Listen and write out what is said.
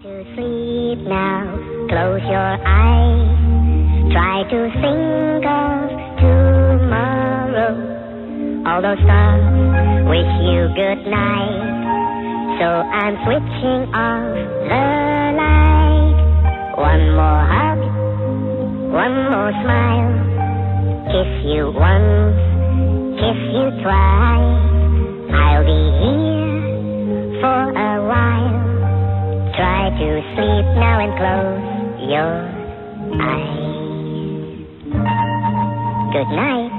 To sleep now, close your eyes. Try to think of tomorrow. All those stars wish you good night. So I'm switching off the light. One more hug, one more smile. Kiss you once, kiss you twice. I'll be here for a while. Try to sleep now and close your eyes. Good night.